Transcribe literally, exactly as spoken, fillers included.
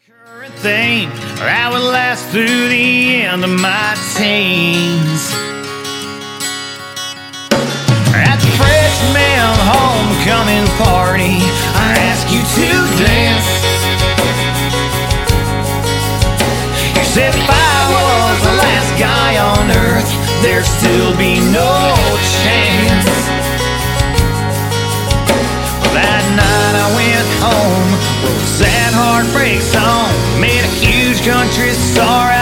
Current thing, or I would last through the end of my teens. At the freshman homecoming party, I ask you to dance. You said if I was the last guy on earth, there'd still be no chance. Well, that night I went home, wrote a sad heartbreak song, made a huge country star